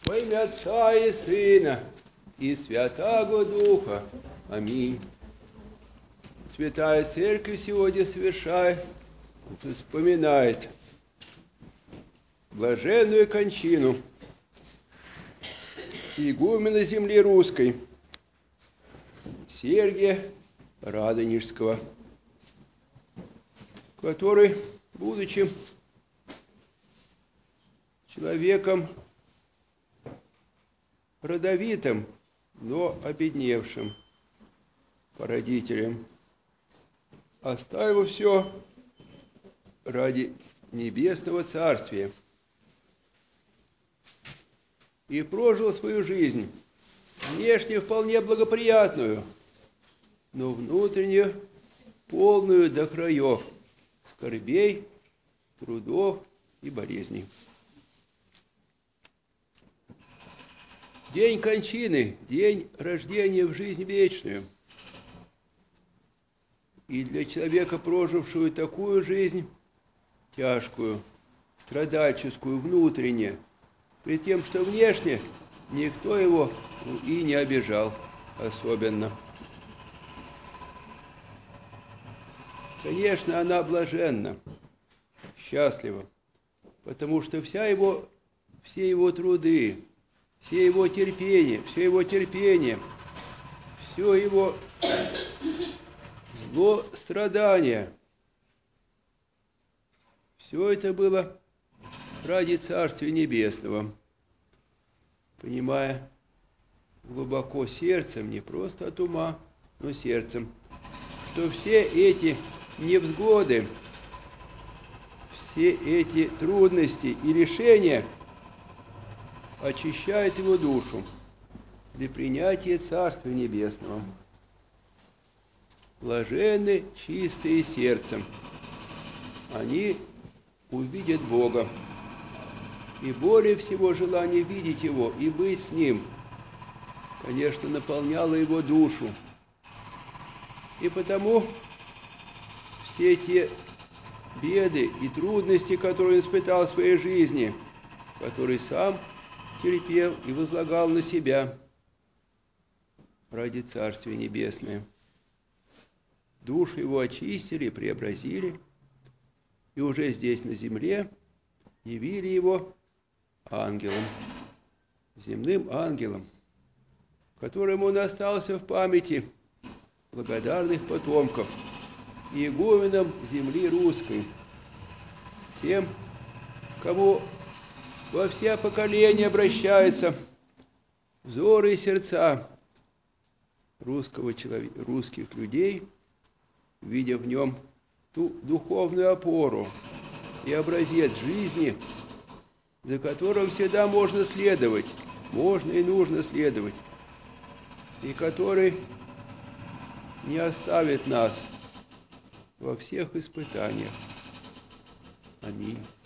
Во имя Отца и Сына и Святаго Духа. Аминь. Святая Церковь сегодня совершает, вспоминает блаженную кончину игумена земли русской Сергия Радонежского, который, будучи человеком родовитым, но обедневшим по родителям, оставил все ради небесного царствия и прожил свою жизнь, внешне вполне благоприятную, но внутренне полную до краев скорбей, трудов и болезней. День кончины, день рождения в жизнь вечную. И для человека, прожившего такую жизнь, тяжкую, страдальческую, внутренне, при тем, что внешне никто его и не обижал особенно. Конечно, она блаженна, счастлива, потому что все его труды, все его терпение, все его зло, страдания, все это было ради Царствия Небесного, понимая глубоко сердцем, не просто от ума, но сердцем, что все эти невзгоды, все эти трудности и лишения очищают его душу для принятия Царствия Небесного. Блаженны чистые сердцем, они увидят Бога. И более всего желание видеть Его и быть с Ним, конечно, наполняло его душу. И потому все те беды и трудности, которые он испытал в своей жизни, которые сам терпел и возлагал на себя ради Царствия Небесное, душу его очистили, преобразили, и уже здесь на земле явили его ангелом, земным ангелом, которому он остался в памяти благодарных потомков, и игуменом земли русской, тем, кому во все поколения обращаются взоры и сердца русских людей, видя в нем ту духовную опору и образец жизни, за которым всегда можно следовать, можно и нужно следовать, и который не оставит нас во всех испытаниях. Аминь.